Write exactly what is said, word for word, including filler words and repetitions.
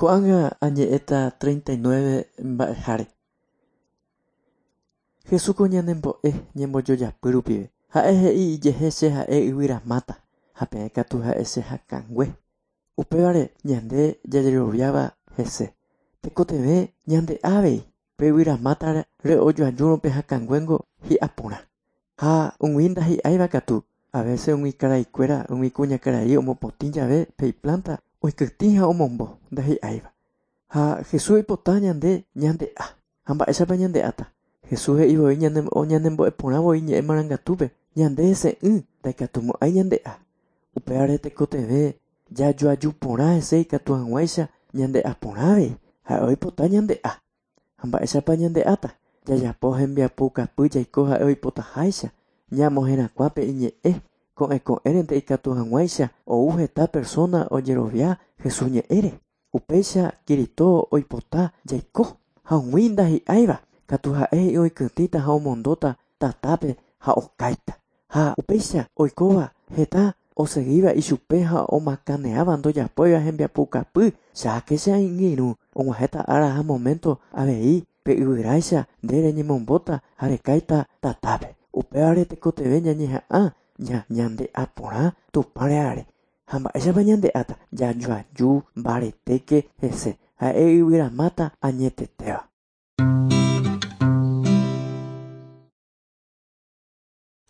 Ko'ág̃a añe'ẽta treinta y nueve mba'eháre. Jesús ñanembo'e ñembojojapy rupive. Ha'e he'i ijehe che ha'e yvyramáta. Ha peẽ katu ha'e che hakãngue. Upévare ñande jajeroviáva hese. Tekotevẽ ñande ávei pe yvyramáta re'ojoajúrõ pe hakãnguéngo hi'aporã. Ha umi ndahi'áiva katu. A veces umi karaikuéra umi kuñakarai omopotĩ jave pe iplanta oikytĩ ha omombo ndahi'áiva. Ha Jesús oipota ñande ñande'a. Ha mba'éichapa ñande'áta. Jesús he'ivoi ñanembo'eporãvoi ñe'ẽ marangatúpe. Ñande hese'ỹ ndaikatumo'ãi ñande'a. Upévare tekotevẽ jajoaju porã hese ikatu hag̃uáicha ñande'a porãvei. Ha oipota ñande'a. Ha mba'éichapa ñande'áta. Jajapo hembiapo kapy jaiko ha'e oipotaháicha. Ñamohẽrakua pe iñe'ẽ. Ko'ẽko'ẽrente ikatu hag̃uáicha ou heta persona ojerovia Jesús ñe'ẽre. Upéicha Kristo oipota jaiko. Ha umi ndahi'áiva. Katu ha'e oikytĩta ha omondóta tatápe ha okáita. Ha upéicha oikóva heta oseguíva ichupe ha omakaneáva ndojapóiva hembiapo kapy. Cháke che angirũ og̃uahẽta ára ha momento avei pe yvyráicha nde reñemombóta ha rekáita tatápe. Upévare tekotevẽ ñañeha'ã ña ñande'a porã Tupãre áre. Ha mba'éichapa ñande'áta. Jajoaju mbaretéke hese. Ha'e yvyramáta añetetéva.